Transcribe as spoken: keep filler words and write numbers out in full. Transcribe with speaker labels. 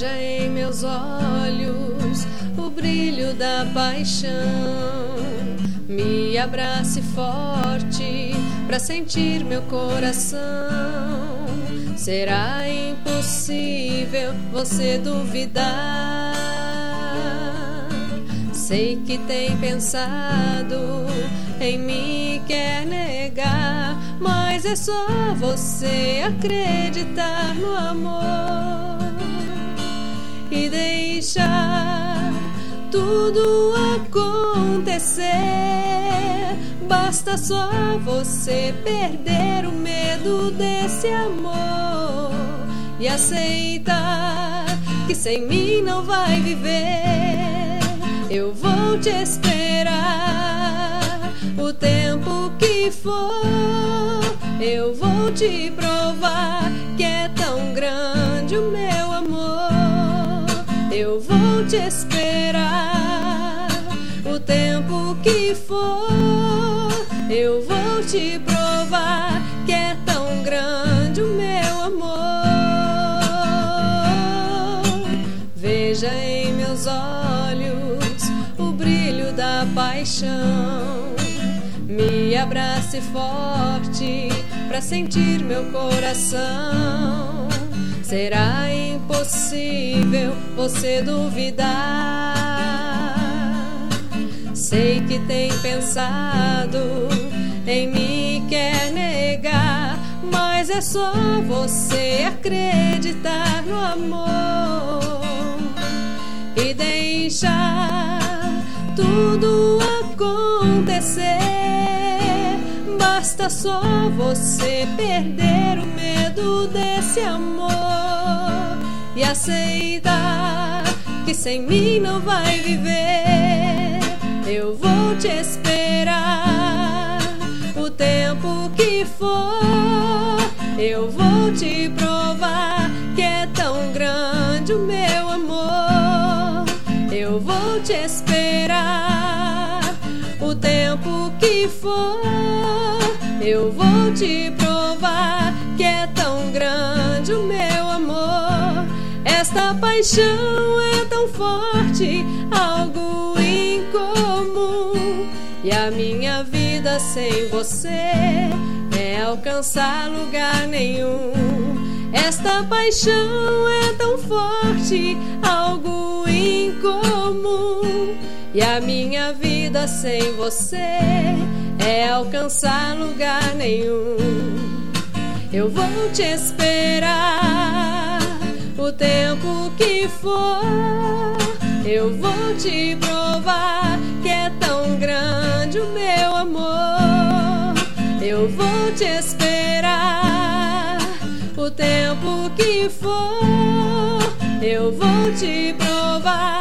Speaker 1: Veja em meus olhos o brilho da paixão. Me abrace forte pra sentir meu coração. Será impossível você duvidar. Sei que tem pensado em mim, quer negar, mas é só você acreditar no amor e deixar tudo acontecer. Basta só você perder o medo desse amor e aceitar que sem mim não vai viver. Eu vou te esperar o tempo que for. Eu vou te provar que é tão grande o meu amor. Eu vou te esperar o tempo que for. Eu vou te provar que é tão grande o meu amor. Veja em meus olhos o brilho da paixão. Me abrace forte pra sentir meu coração. Será impossível você duvidar. Sei que tem pensado em mim, quer negar, mas é só você acreditar no amor e deixar tudo acontecer. Basta só você perder o medo desse amor e aceitar que sem mim não vai viver. Eu vou te esperar o tempo que for. Eu vou te provar que é tão grande o meu amor. Eu vou te esperar o tempo que for. Eu vou te provar que é tão grande o meu amor. Esta paixão é tão forte, algo incomum, e a minha vida sem você é alcançar lugar nenhum. Esta paixão é tão forte, algo incomum, e a minha vida sem você é alcançar lugar nenhum. Eu vou te esperar o tempo que for. Eu vou te provar que é tão grande o meu amor. Eu vou te esperar o tempo que for. Eu vou te provar